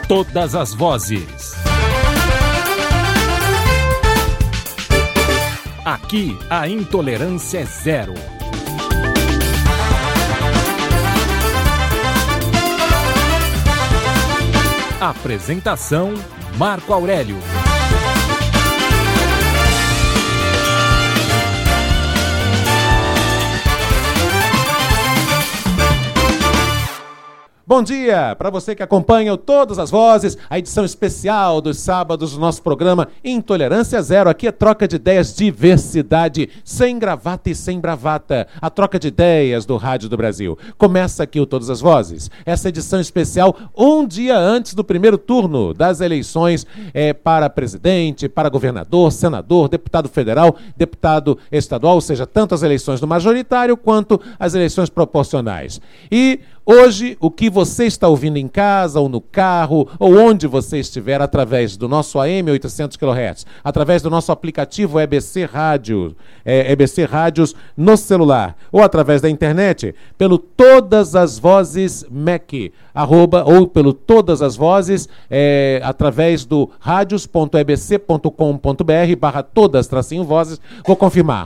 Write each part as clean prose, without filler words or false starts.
Todas as vozes. Aqui a intolerância é zero. Apresentação: Marco Aurélio. Bom dia para você que acompanha Todas as Vozes, a edição especial dos sábados do nosso programa Intolerância Zero. Aqui é troca de ideias, diversidade, sem gravata e sem bravata. A troca de ideias do Rádio do Brasil. Começa aqui o Todas as Vozes. Essa edição especial um dia antes do primeiro turno das eleições para presidente, para governador, senador, deputado federal, deputado estadual, ou seja, tanto as eleições do majoritário quanto as eleições proporcionais. E hoje, o que você está ouvindo em casa, ou no carro, ou onde você estiver, através do nosso AM 800 kHz, através do nosso aplicativo EBC Rádio, EBC Rádios no celular, ou através da internet, pelo Todas as Vozes MEC, ou pelo Todas as Vozes, através do radios.ebc.com.br/todas-vozes. Vou confirmar,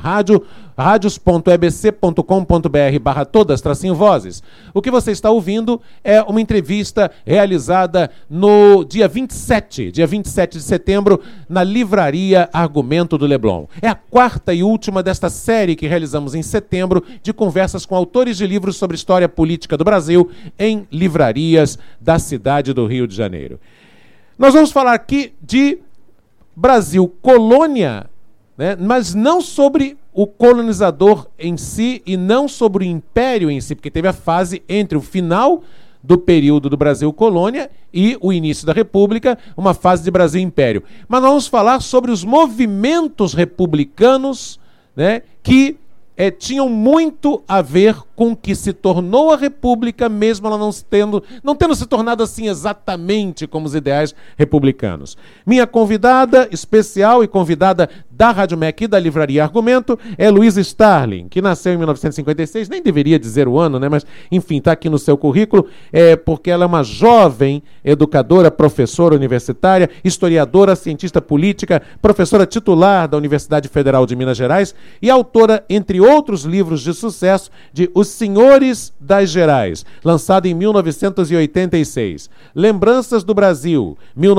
radios.ebc.com.br/todas-vozes. O que você está ouvindo é uma entrevista realizada no dia 27 de setembro, na Livraria Argumento do Leblon. É a quarta e última desta série que realizamos em setembro, de conversas com autores de livros sobre história política do Brasil em livrarias da cidade do Rio de Janeiro. Nós vamos falar aqui de Brasil colônia, né? Mas não sobre o colonizador em si e não sobre o império em si, porque teve a fase entre o final do período do Brasil colônia e o início da República, uma fase de Brasil império. Mas nós vamos falar sobre os movimentos republicanos, né, que tinham muito a ver com o que se tornou a República, mesmo ela não tendo se tornado assim exatamente como os ideais republicanos. Minha convidada especial e convidada da Rádio MEC e da Livraria Argumento é Luísa Starling, que nasceu em 1956, nem deveria dizer o ano, né? Mas enfim, está aqui no seu currículo, porque ela é uma jovem educadora, professora universitária, historiadora, cientista política, professora titular da Universidade Federal de Minas Gerais e autora, entre outros livros de sucesso, de Os Senhores das Gerais, lançado em 1986. Lembranças do Brasil,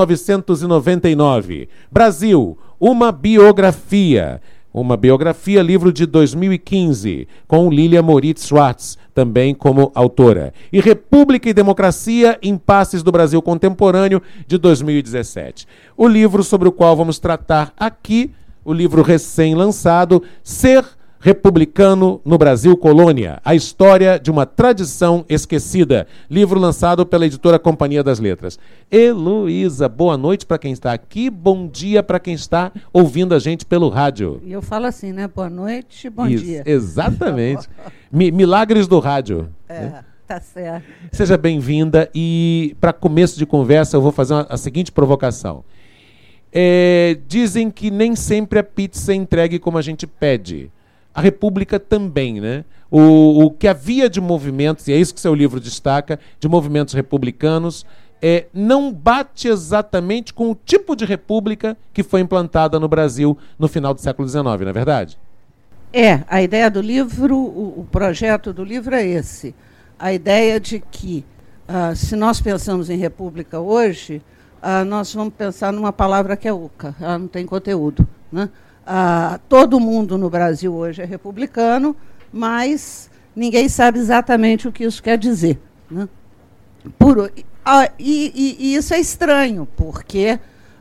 1999. Brasil, uma biografia, livro de 2015, com Lilia Moritz Schwartz, também como autora. E República e Democracia, Impasses do Brasil Contemporâneo, de 2017. O livro sobre o qual vamos tratar aqui, o livro recém-lançado, Ser Republicano no Brasil Colônia, a história de uma tradição esquecida. Livro lançado pela editora Companhia das Letras. Heloísa, boa noite para quem está aqui, bom dia para quem está ouvindo a gente pelo rádio. E eu falo assim, né? Boa noite, bom dia. Exatamente. Milagres do rádio. Né? Tá certo. Seja bem-vinda e, para começo de conversa, eu vou fazer a seguinte provocação. Dizem que nem sempre a pizza é entregue como a gente pede. A República também, né? O que havia de movimentos, e é isso que seu livro destaca, de movimentos republicanos, não bate exatamente com o tipo de república que foi implantada no Brasil no final do século XIX, não é verdade? A ideia do livro, o projeto do livro é esse. A ideia de que, se nós pensamos em república hoje, nós vamos pensar numa palavra que é oca, ela não tem conteúdo, né? Todo mundo no Brasil hoje é republicano, mas ninguém sabe exatamente o que isso quer dizer, né? E isso é estranho, porque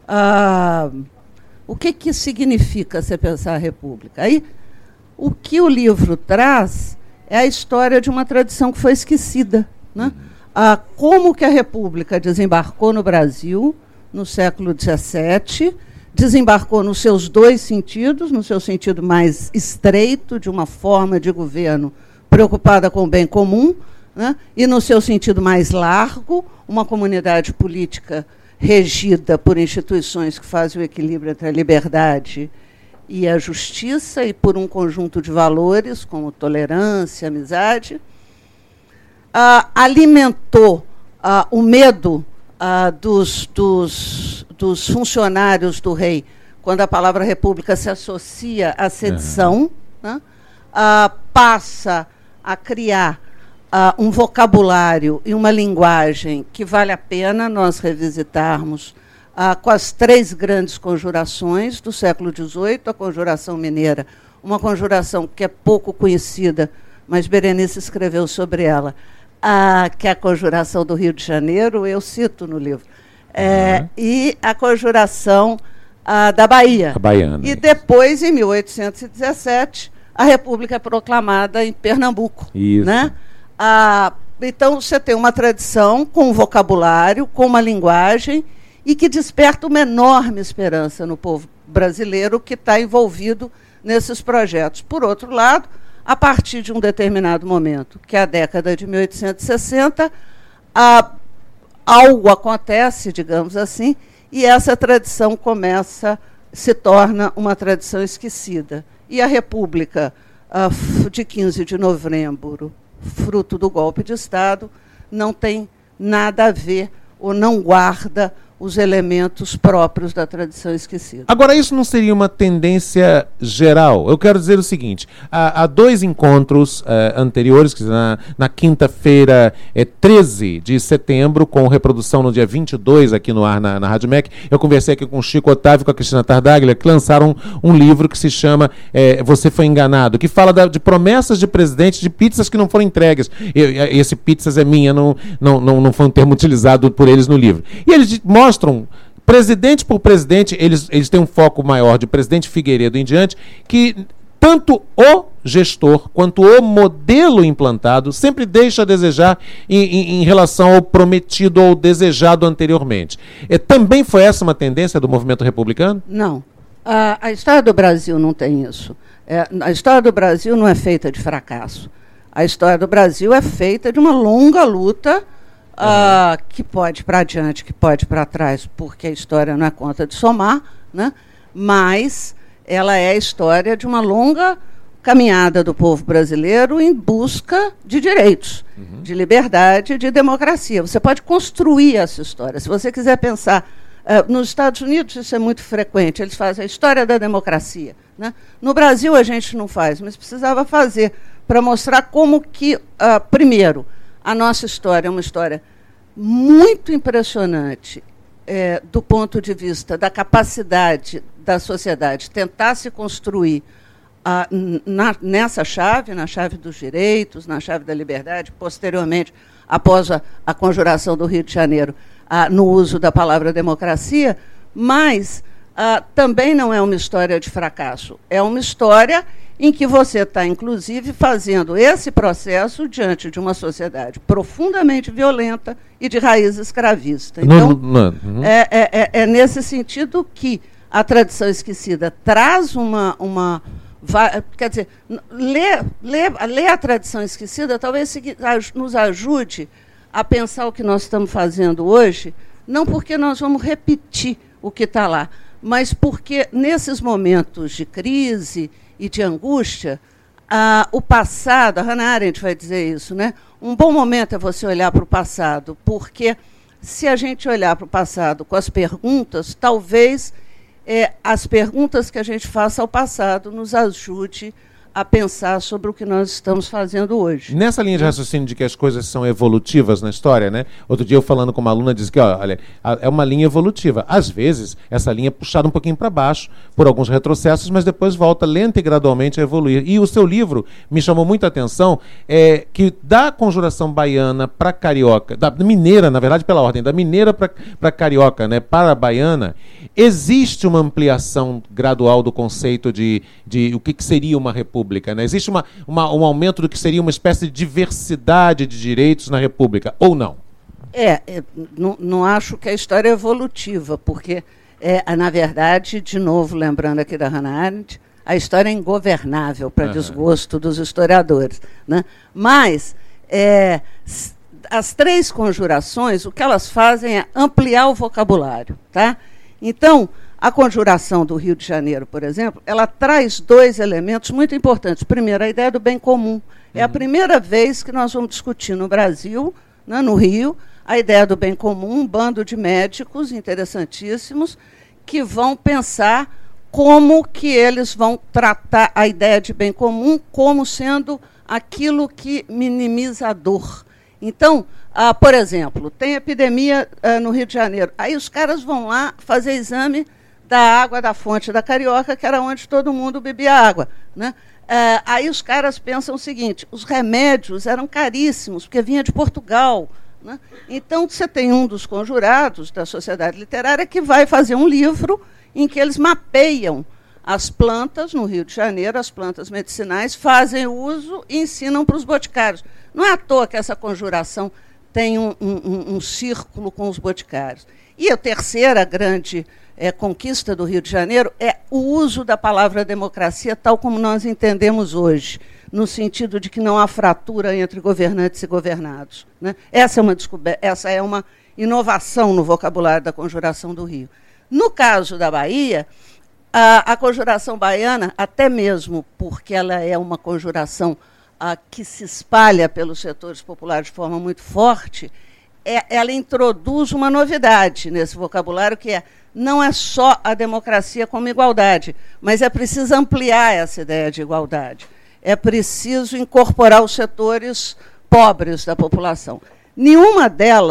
o que significa você pensar a república? Aí, o que o livro traz é a história de uma tradição que foi esquecida, né? Como que a república desembarcou no Brasil no século XVII, desembarcou nos seus dois sentidos, no seu sentido mais estreito, de uma forma de governo preocupada com o bem comum, né? E no seu sentido mais largo, uma comunidade política regida por instituições que fazem o equilíbrio entre a liberdade e a justiça, e por um conjunto de valores, como tolerância, amizade, alimentou o medo dos funcionários do rei, quando a palavra república se associa à sedição, né? Passa a criar um vocabulário e uma linguagem que vale a pena nós revisitarmos com as 3 grandes conjurações do século XVIII, a conjuração mineira, uma conjuração que é pouco conhecida, mas Berenice escreveu sobre ela, que é a conjuração do Rio de Janeiro, eu cito no livro, e a conjuração da Bahia. A baiana. E depois, em 1817, a República é proclamada em Pernambuco. Isso. Né? Então, você tem uma tradição com um vocabulário, com uma linguagem, e que desperta uma enorme esperança no povo brasileiro que está envolvido nesses projetos. Por outro lado, a partir de um determinado momento, que é a década de 1860, algo acontece, digamos assim, e essa tradição se torna uma tradição esquecida. E a República, de 15 de novembro, fruto do golpe de Estado, não tem nada a ver ou não guarda os elementos próprios da tradição esquecida. Agora, isso não seria uma tendência geral? Eu quero dizer o seguinte, há 2 encontros anteriores, que na quinta-feira, 13 de setembro, com reprodução no dia 22 aqui no ar na Rádio MEC, eu conversei aqui com o Chico Otávio e com a Cristina Tartaglia, que lançaram um livro que se chama Você Foi Enganado, que fala de promessas de presidente de pizzas que não foram entregues. Esse pizzas é minha, não foi um termo utilizado por eles no livro. E eles mostram, presidente por presidente, eles têm um foco maior de presidente Figueiredo em diante, que tanto o gestor quanto o modelo implantado sempre deixa a desejar em relação ao prometido ou desejado anteriormente. Também foi essa uma tendência do movimento republicano? Não. A história do Brasil não tem isso. A história do Brasil não é feita de fracasso. A história do Brasil é feita de uma longa luta que pode ir para adiante, que pode ir para trás, porque a história não é conta de somar, né? Mas ela é a história de uma longa caminhada do povo brasileiro em busca de direitos, de liberdade, de democracia. Você pode construir essa história. Se você quiser pensar, nos Estados Unidos isso é muito frequente, eles fazem a história da democracia, né? No Brasil a gente não faz, mas precisava fazer para mostrar como que, primeiro, a nossa história é uma história muito impressionante do ponto de vista da capacidade da sociedade tentar se construir nessa chave, na chave dos direitos, na chave da liberdade, posteriormente, após a conjuração do Rio de Janeiro, no uso da palavra democracia, mas também não é uma história de fracasso, é uma história em que você está, inclusive, fazendo esse processo diante de uma sociedade profundamente violenta e de raiz escravista. Então, é nesse sentido que a tradição esquecida traz quer dizer, ler a tradição esquecida talvez nos ajude a pensar o que nós estamos fazendo hoje, não porque nós vamos repetir o que está lá, mas porque, nesses momentos de crise e de angústia, o passado, a Hannah Arendt vai dizer isso, né? Um bom momento é você olhar para o passado, porque se a gente olhar para o passado com as perguntas, talvez as perguntas que a gente faça ao passado nos ajude a pensar sobre o que nós estamos fazendo hoje. Nessa linha de raciocínio de que as coisas são evolutivas na história, né? Outro dia eu falando com uma aluna, disse que olha, é uma linha evolutiva. Às vezes, essa linha é puxada um pouquinho para baixo por alguns retrocessos, mas depois volta lenta e gradualmente a evoluir. E o seu livro me chamou muita atenção, que da conjuração baiana para carioca, da mineira, na verdade, pela ordem, da mineira para carioca, né, para a baiana, existe uma ampliação gradual do conceito de o que seria uma república. Né? Existe um aumento do que seria uma espécie de diversidade de direitos na República, ou não? Não acho que a história é evolutiva, porque, na verdade, de novo, lembrando aqui da Hannah Arendt, a história é ingovernável para desgosto dos historiadores. Né? Mas as 3 conjurações, o que elas fazem é ampliar o vocabulário. Tá? Então, a conjuração do Rio de Janeiro, por exemplo, ela traz 2 elementos muito importantes. Primeiro, a ideia do bem comum. É a primeira vez que nós vamos discutir no Brasil, né, no Rio, a ideia do bem comum, um bando de médicos interessantíssimos que vão pensar como que eles vão tratar a ideia de bem comum como sendo aquilo que minimiza a dor. Então, por exemplo, tem epidemia no Rio de Janeiro. Aí os caras vão lá fazer exame da água da fonte da Carioca, que era onde todo mundo bebia água, né? Aí os caras pensam o seguinte, os remédios eram caríssimos, porque vinha de Portugal, né? Então, você tem um dos conjurados da Sociedade Literária que vai fazer um livro em que eles mapeiam as plantas no Rio de Janeiro, as plantas medicinais, fazem uso e ensinam para os boticários. Não é à toa que essa conjuração tem um círculo com os boticários. E a terceira grande conquista do Rio de Janeiro é o uso da palavra democracia tal como nós entendemos hoje, no sentido de que não há fratura entre governantes e governados, né? Essa é uma inovação no vocabulário da Conjuração do Rio. No caso da Bahia, a conjuração baiana, até mesmo porque ela é uma conjuração que se espalha pelos setores populares de forma muito forte, ela introduz uma novidade nesse vocabulário, que não é só a democracia como igualdade, mas é preciso ampliar essa ideia de igualdade. É preciso incorporar os setores pobres da população. Nenhuma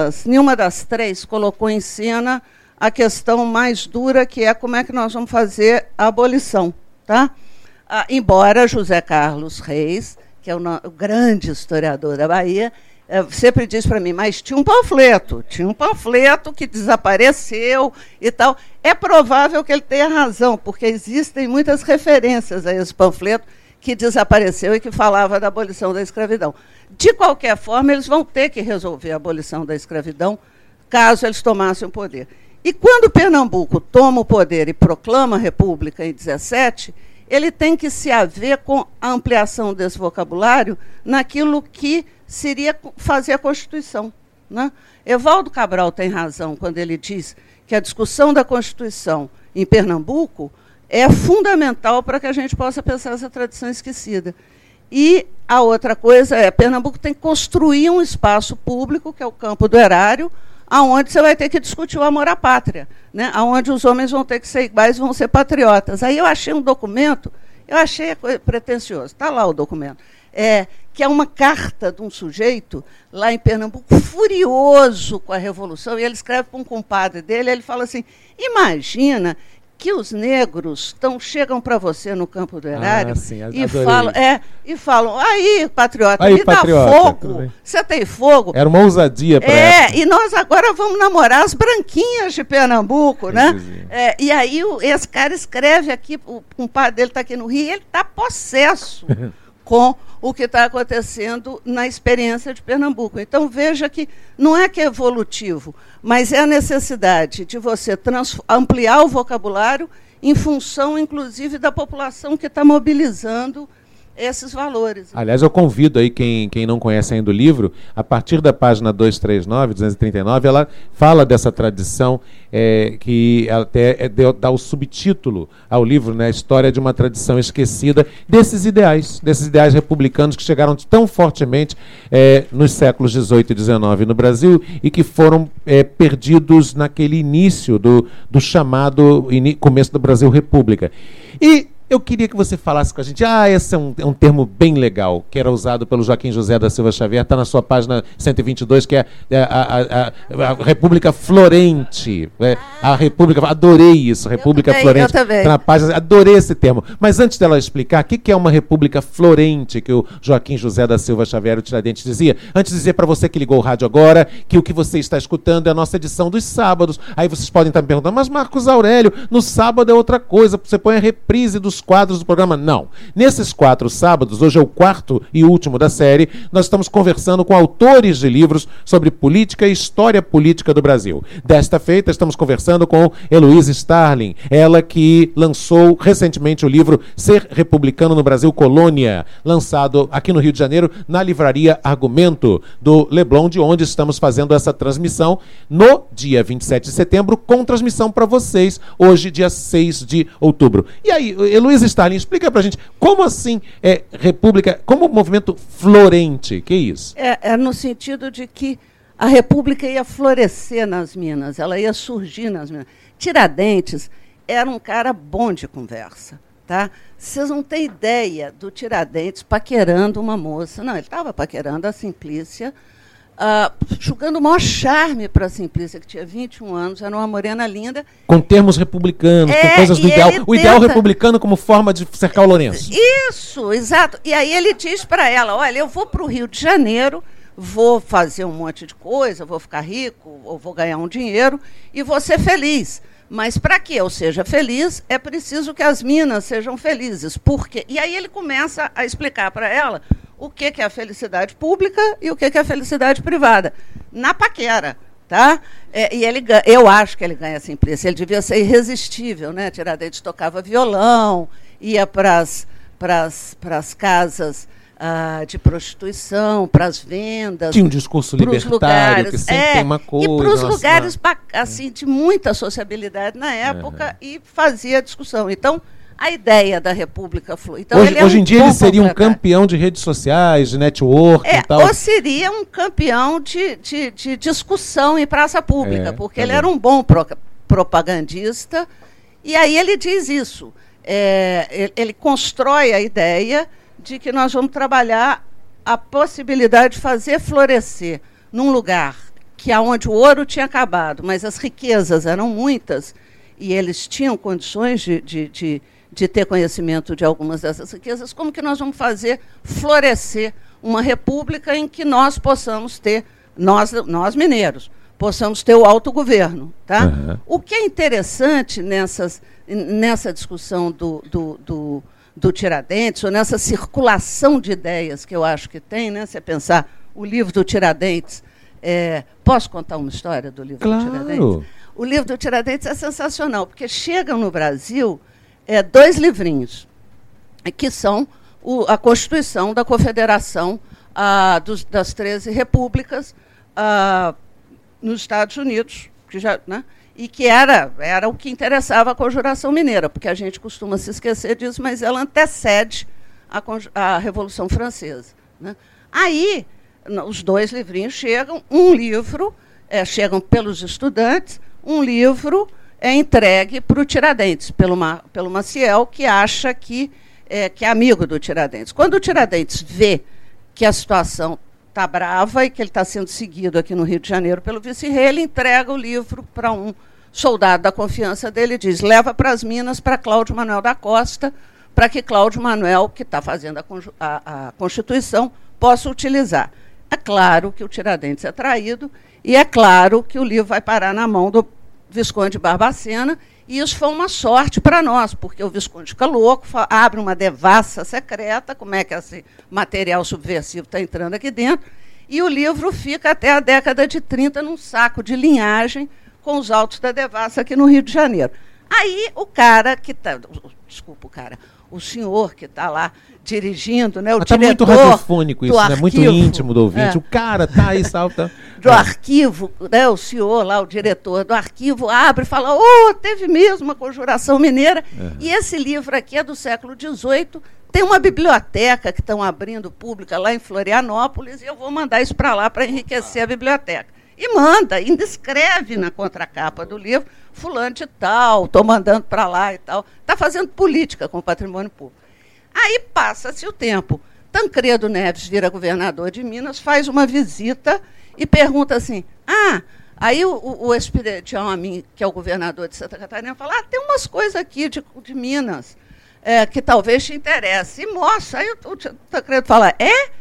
das três, colocou em cena a questão mais dura, que é como é que nós vamos fazer a abolição. Tá? Embora José Carlos Reis, que é o grande historiador da Bahia, sempre diz para mim, mas tinha um panfleto que desapareceu e tal. É provável que ele tenha razão, porque existem muitas referências a esse panfleto que desapareceu e que falava da abolição da escravidão. De qualquer forma, eles vão ter que resolver a abolição da escravidão, caso eles tomassem o poder. E quando Pernambuco toma o poder e proclama a República em 17, ele tem que se haver com a ampliação desse vocabulário naquilo que seria fazer a Constituição, né? Evaldo Cabral tem razão quando ele diz que a discussão da Constituição em Pernambuco é fundamental para que a gente possa pensar essa tradição esquecida. E a outra coisa Pernambuco tem que construir um espaço público, que é o campo do erário, aonde você vai ter que discutir o amor à pátria, né? Aonde os homens vão ter que ser iguais, vão ser patriotas. Aí eu achei um documento, eu achei pretensioso, está lá o documento, que é uma carta de um sujeito lá em Pernambuco, furioso com a Revolução, e ele escreve para um compadre dele, ele fala assim, imagina que os negros chegam para você no campo do erário e falam, aí, patriota, me dá fogo, você tem fogo? Era uma ousadia para ela. E nós agora vamos namorar as branquinhas de Pernambuco, né? E aí esse cara escreve aqui, o compadre dele está aqui no Rio, e ele está possesso com o que está acontecendo na experiência de Pernambuco. Então, veja que não é que é evolutivo, mas é a necessidade de você ampliar o vocabulário em função, inclusive, da população que está mobilizando esses valores. Aliás, eu convido aí quem não conhece ainda o livro, a partir da página 239, ela fala dessa tradição que até dá o subtítulo ao livro, né, a história de uma tradição esquecida desses ideais republicanos que chegaram tão fortemente nos séculos 18 e 19 no Brasil e que foram perdidos naquele início do chamado começo do Brasil República. E eu queria que você falasse com a gente, esse é um termo bem legal, que era usado pelo Joaquim José da Silva Xavier, está na sua página 122, que é a República Florente. A República, adorei isso, República Florente. Eu também. Tá na página, adorei esse termo. Mas antes dela explicar, o que é uma República Florente, que o Joaquim José da Silva Xavier, o Tiradentes, dizia? Antes de dizer para você que ligou o rádio agora, que o que você está escutando é a nossa edição dos sábados. Aí vocês podem estar me perguntando, mas Marcos Aurélio, no sábado é outra coisa, você põe a reprise dos quadros do programa. Não. Nesses 4 sábados, hoje é o 4º e último da série, nós estamos conversando com autores de livros sobre política e história política do Brasil. Desta feita, estamos conversando com Heloísa Starling, ela que lançou recentemente o livro Ser Republicano no Brasil Colônia, lançado aqui no Rio de Janeiro, na livraria Argumento, do Leblon, de onde estamos fazendo essa transmissão no dia 27 de setembro, com transmissão para vocês, hoje, dia 6 de outubro. E aí, Heloísa Starling, explica pra gente, como assim República, como movimento florente, que é isso? É no sentido de que a República ia florescer nas Minas, ela ia surgir nas Minas. Tiradentes era um cara bom de conversa. Tá? Vocês não têm ideia do Tiradentes paquerando uma moça. Não, ele estava paquerando a Simplícia, jogando o maior charme para a Simplícia, que tinha 21 anos, era uma morena linda. Com termos republicanos, com coisas do ideal. O ideal republicano como forma de cercar o Lourenço. Isso, exato. E aí ele diz para ela, olha, eu vou para o Rio de Janeiro, vou fazer um monte de coisa, vou ficar rico, ou vou ganhar um dinheiro, e vou ser feliz. Mas para que eu seja feliz, é preciso que as minas sejam felizes. Por quê? E aí ele começa a explicar para ela o que é a felicidade pública e o que é a felicidade privada. Na paquera, tá? Eu acho que ele ganha Simplícia. Ele devia ser irresistível, né? Tiradentes tocava violão, ia para as casas de prostituição, para as vendas. Tinha um discurso libertário, lugares, que sempre tem uma coisa. E para os lugares assim, de muita sociabilidade na época, e fazia discussão. Então, a ideia da República flui. Então, hoje em dia ele seria um campeão de redes sociais, de network e tal. Ou seria um campeão de discussão em praça pública, porque ele era um bom propagandista. E aí ele diz isso. Ele constrói a ideia de que nós vamos trabalhar a possibilidade de fazer florescer num lugar onde o ouro tinha acabado, mas as riquezas eram muitas, e eles tinham condições de ter conhecimento de algumas dessas riquezas. Como que nós vamos fazer florescer uma república em que nós possamos ter, nós mineiros, possamos ter o autogoverno? Tá? Uhum. O que é interessante nessa discussão do Tiradentes, ou nessa circulação de ideias que eu acho que tem, né? Você pensar o livro do Tiradentes. Posso contar uma história do livro do Tiradentes? O livro do Tiradentes é sensacional, porque chegam no Brasil 2 livrinhos, que são a Constituição da Confederação das 13 Repúblicas nos Estados Unidos, que já, né? E que era o que interessava a Conjuração Mineira, porque a gente costuma se esquecer disso, mas ela antecede a Revolução Francesa. Né? Aí, os 2 livrinhos chegam, um livro, chegam pelos estudantes, um livro é entregue para o Tiradentes, pelo Maciel, que acha que é amigo do Tiradentes. Quando o Tiradentes vê que a situação está brava e que ele está sendo seguido aqui no Rio de Janeiro pelo vice-rei, ele entrega o livro para um soldado da confiança dele e diz: leva para as Minas para Cláudio Manuel da Costa, para que Cláudio Manuel, que está fazendo a Constituição, possa utilizar. É claro que o Tiradentes é traído, e é claro que o livro vai parar na mão do Visconde Barbacena, e isso foi uma sorte para nós, porque o Visconde fica louco, abre uma devassa secreta, como é que esse material subversivo está entrando aqui dentro, e o livro fica até a década de 30 num saco de linhagem com os autos da devassa aqui no Rio de Janeiro. Aí o cara que está... Desculpa, o senhor que está lá dirigindo, né, o diretor... Está muito radiofônico isso, né? Muito íntimo do ouvinte. O cara está aí, salta... Do arquivo, né, o senhor lá, o diretor do arquivo, abre e fala: teve mesmo uma Conjuração Mineira. E esse livro aqui é do século XVIII, tem uma biblioteca que estão abrindo pública lá em Florianópolis, e eu vou mandar isso para lá para enriquecer a biblioteca. E manda, ainda escreve na contracapa do livro: fulano de tal, estou mandando para lá e tal. Está fazendo política com o patrimônio público. Aí passa-se o tempo. Tancredo Neves vira governador de Minas, faz uma visita e pergunta assim: aí o Espiridião Amin, que é o governador de Santa Catarina, fala: tem umas coisas aqui de Minas que talvez te interesse. E mostra. Aí o Tancredo fala: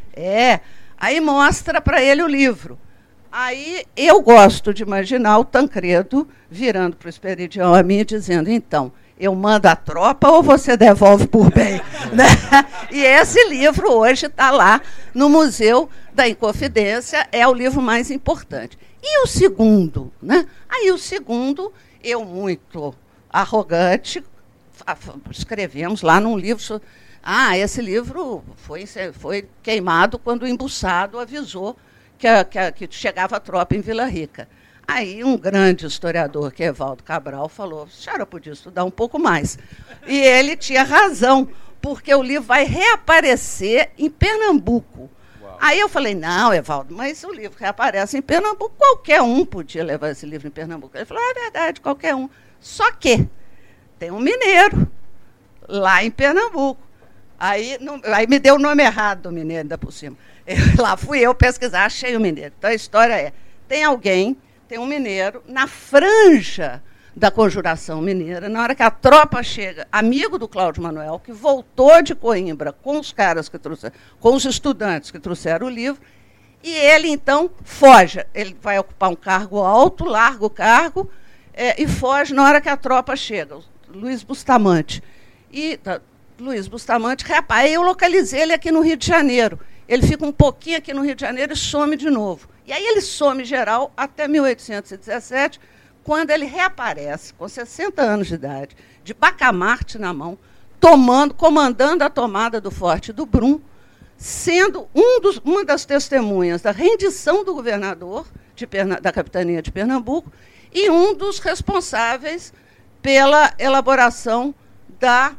Aí mostra para ele o livro. Aí eu gosto de imaginar o Tancredo virando para o Espiridião Amin e dizendo: então, eu mando a tropa ou você devolve por bem? Né? E esse livro hoje está lá no Museu da Inconfidência, é o livro mais importante. E o segundo? Né? Aí o segundo, eu muito arrogante, escrevemos lá num livro... esse livro foi queimado quando o embuçado avisou que chegava a tropa em Vila Rica. Aí um grande historiador, que é Evaldo Cabral, falou: a senhora podia estudar um pouco mais. E ele tinha razão, porque o livro vai reaparecer em Pernambuco. Uau. Aí eu falei, não, Evaldo, mas o livro reaparece em Pernambuco, qualquer um podia levar esse livro em Pernambuco. Ele falou, é verdade, qualquer um. Só que tem um mineiro lá em Pernambuco. Aí me deu o nome errado do mineiro, ainda por cima. Lá fui eu pesquisar, achei o mineiro. Então a história é, tem um mineiro na franja da Conjuração Mineira, na hora que a tropa chega, amigo do Cláudio Manuel, que voltou de Coimbra com os caras que trouxeram, com os estudantes que trouxeram o livro, e ele, então, foge. Ele vai ocupar um cargo alto, larga o cargo, e foge na hora que a tropa chega. Luiz Bustamante. Luiz Bustamante, rapaz, eu localizei ele aqui no Rio de Janeiro. Ele fica um pouquinho aqui no Rio de Janeiro e some de novo. E aí ele some geral até 1817, quando ele reaparece, com 60 anos de idade, de bacamarte na mão, comandando a tomada do Forte do Brum, sendo uma das testemunhas da rendição do governador da capitania de Pernambuco e um dos responsáveis pela elaboração da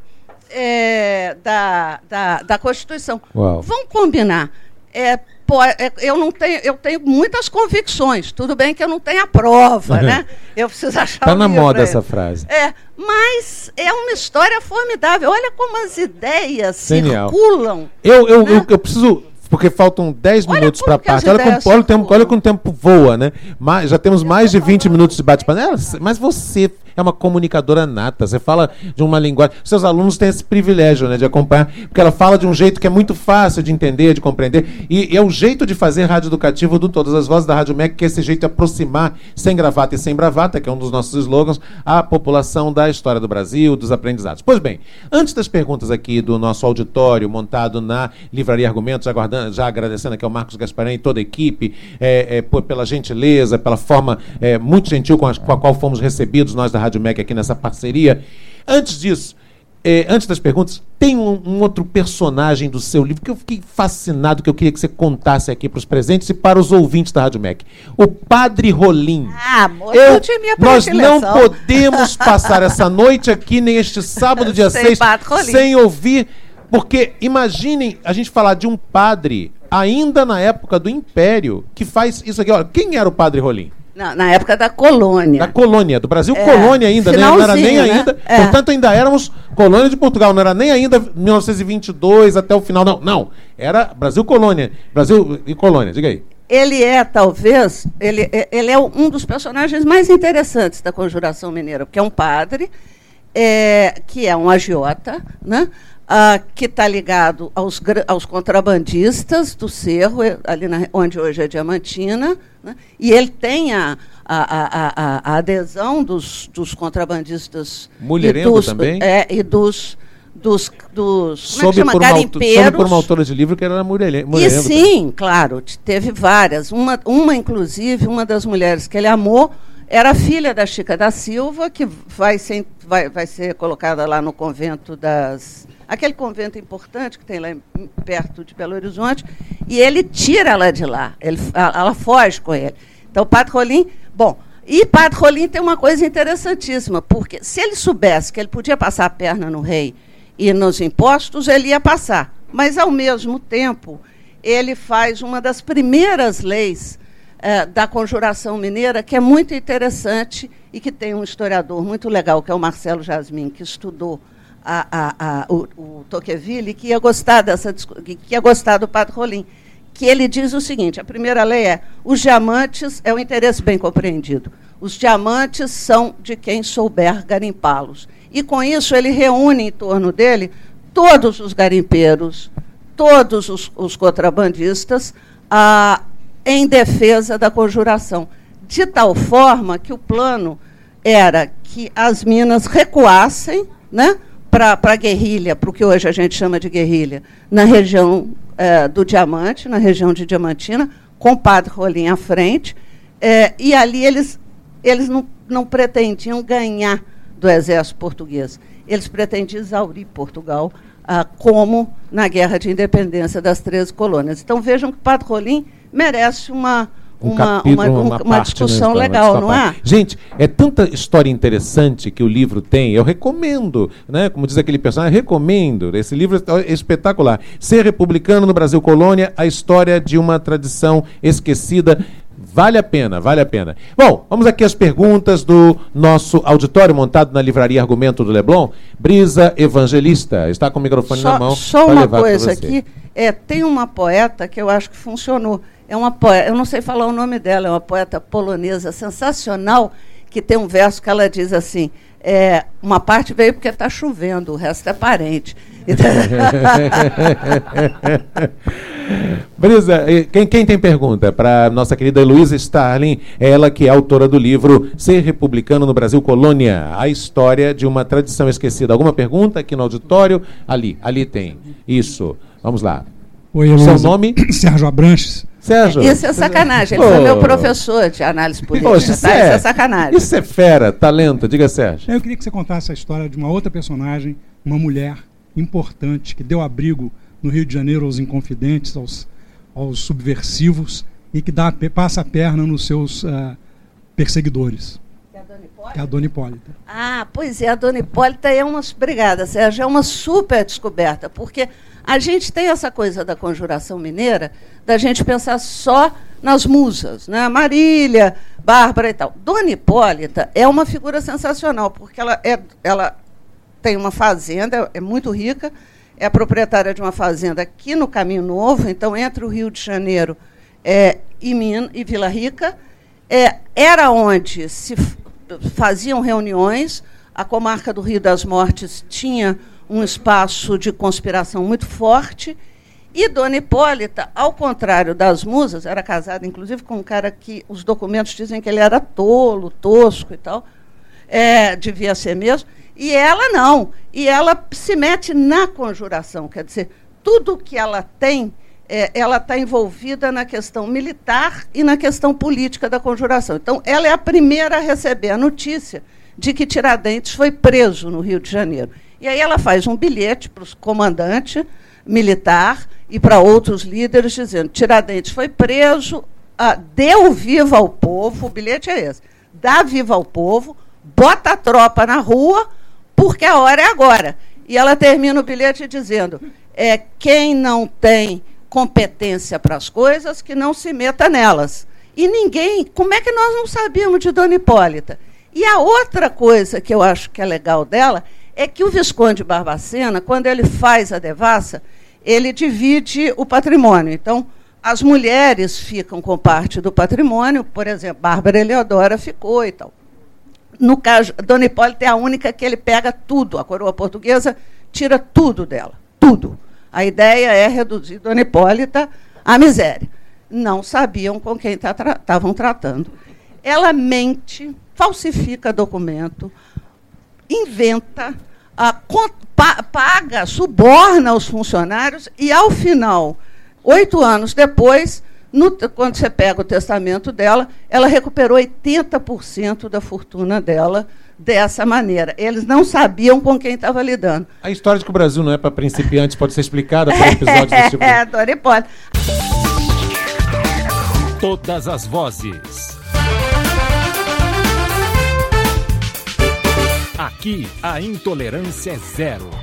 Constituição. Uau. Vamos combinar. Eu tenho muitas convicções. Tudo bem que eu não tenho a prova, né? Eu preciso achar Está na moda essa frase. Mas é uma história formidável. Olha como as ideias Genial. circulam. Eu preciso... Porque faltam 10 minutos para a parte. Olha como o tempo voa, né? Já temos mais de 20 minutos de bate-papo. Mas você é uma comunicadora nata. Você fala de uma linguagem... Seus alunos têm esse privilégio, né, de acompanhar, porque ela fala de um jeito que é muito fácil de entender, de compreender. E é o jeito de fazer rádio educativo do Todas as Vozes da Rádio MEC, que é esse jeito de aproximar, sem gravata e sem bravata, que é um dos nossos slogans, a população da história do Brasil, dos aprendizados. Pois bem, antes das perguntas aqui do nosso auditório, montado na Livraria Argumentos, já agradecendo aqui ao Marcos Gasparin e toda a equipe, pela gentileza, pela forma muito gentil com a qual fomos recebidos, nós da Rádio MEC aqui nessa parceria. Antes disso, antes das perguntas, tem um outro personagem do seu livro que eu fiquei fascinado, que eu queria que você contasse aqui para os presentes e para os ouvintes da Rádio MEC. O Padre Rolim. Nós não podemos passar essa noite aqui, nem este sábado, dia 6, sem ouvir... Porque, imaginem a gente falar de um padre, ainda na época do Império, que faz isso aqui. Olha, quem era o Padre Rolim? Na época da colônia. Da colônia, do Brasil, colônia ainda, né? Não era nem ainda. Portanto, ainda éramos colônia de Portugal, não era nem ainda 1922 até o final, não. Era Brasil colônia. Brasil e colônia, diga aí. Ele é, talvez, ele é um dos personagens mais interessantes da Conjuração Mineira, porque é um padre, que é um agiota, né? Que está ligado aos contrabandistas do Cerro, ali onde hoje é Diamantina, né? E ele tem a adesão dos contrabandistas. Mulherengo também? E dos soube por uma autora de livro que era mulherengo. E sim, claro, teve várias. Uma, inclusive, uma das mulheres que ele amou era a filha da Chica da Silva, que vai ser colocada lá no convento aquele convento importante que tem lá perto de Belo Horizonte, e ele tira ela de lá, ela foge com ele. Então, Padre Rolim... Bom, e Padre Rolim tem uma coisa interessantíssima, porque se ele soubesse que ele podia passar a perna no rei e nos impostos, ele ia passar. Mas, ao mesmo tempo, ele faz uma das primeiras leis da Conjuração Mineira, que é muito interessante e que tem um historiador muito legal, que é o Marcelo Jasmin, que estudou o Tocqueville, que ia gostar do Padre Rolim, que ele diz o seguinte: a primeira lei os diamantes é o interesse bem compreendido. Os diamantes são de quem souber garimpá-los. E, com isso, ele reúne em torno dele todos os garimpeiros, todos os contrabandistas, em defesa da Conjuração, de tal forma que o plano era que as minas recuassem, né, para a guerrilha, para o que hoje a gente chama de guerrilha, na região do Diamante, na região de Diamantina, com o Padre Rolim à frente, e ali eles não pretendiam ganhar do exército português, eles pretendiam exaurir Portugal, como na Guerra de Independência das 13 colônias. Então, vejam que o Padre Rolim merece uma uma discussão legal, não é? Gente, é tanta história interessante que o livro tem, eu recomendo, né? Como diz aquele personagem, recomendo, esse livro é espetacular. Ser Republicano no Brasil Colônia, a história de uma tradição esquecida. Vale a pena, vale a pena. Bom, vamos aqui às perguntas do nosso auditório montado na Livraria Argumento do Leblon. Brisa Evangelista, está com o microfone na mão. Só uma coisa aqui, tem uma poeta que eu acho que funcionou. É uma poeta, eu não sei falar o nome dela, é uma poeta polonesa sensacional, que tem um verso que ela diz assim, uma parte veio porque está chovendo, o resto é parente. Brisa, quem tem pergunta? Para nossa querida Heloísa Starling, ela que é autora do livro Ser Republicano no Brasil Colônia, a história de uma tradição esquecida. Alguma pergunta aqui no auditório? Ali tem. Isso. Vamos lá. Oi, Heloísa. Seu nome? Sérgio Abranches. Sérgio. Isso é sacanagem. Ele foi meu professor de análise política. Poxa, Isso é sacanagem. Isso é fera, talento. Diga, Sérgio. Eu queria que você contasse a história de uma outra personagem, uma mulher importante, que deu abrigo no Rio de Janeiro aos inconfidentes, aos subversivos, e que passa a perna nos seus perseguidores. Que é a Dona Hipólita. Ah, pois é, a Dona Hipólita obrigada, Sérgio, é uma super descoberta, porque a gente tem essa coisa da Conjuração Mineira, da gente pensar só nas musas, né? Marília, Bárbara e tal. Dona Hipólita é uma figura sensacional, porque ela tem uma fazenda, é muito rica, é a proprietária de uma fazenda aqui no Caminho Novo, então entre o Rio de Janeiro e Vila Rica, era onde se faziam reuniões, a comarca do Rio das Mortes tinha um espaço de conspiração muito forte, e Dona Hipólita, ao contrário das musas, era casada, inclusive, com um cara que os documentos dizem que ele era tolo, tosco e tal, devia ser mesmo, e ela não. E ela se mete na conjuração, quer dizer, tudo que ela tem, ela está envolvida na questão militar e na questão política da conjuração. Então, ela é a primeira a receber a notícia de que Tiradentes foi preso no Rio de Janeiro. E aí ela faz um bilhete para o comandante militar e para outros líderes, dizendo: Tiradentes foi preso, deu viva ao povo, o bilhete é esse, dá viva ao povo, bota a tropa na rua, porque a hora é agora. E ela termina o bilhete dizendo: quem não tem competência para as coisas, que não se meta nelas. E ninguém... Como é que nós não sabíamos de Dona Hipólita? E a outra coisa que eu acho que é legal dela é que o Visconde Barbacena, quando ele faz a devassa, ele divide o patrimônio. Então, as mulheres ficam com parte do patrimônio, por exemplo, Bárbara Eleodora ficou e tal. No caso, Dona Hipólita é a única que ele pega tudo. A coroa portuguesa tira tudo dela, tudo. A ideia é reduzir Dona Hipólita à miséria. Não sabiam com quem estavam tratando. Ela mente, falsifica documento, inventa, paga, suborna os funcionários e, ao final, 8 anos depois, quando você pega o testamento dela, ela recuperou 80% da fortuna dela dessa maneira. Eles não sabiam com quem estava lidando. A história de que o Brasil não é para principiantes pode ser explicada por episódios desse tipo. Dona Hipólita. Todas as vozes. Aqui a intolerância é zero.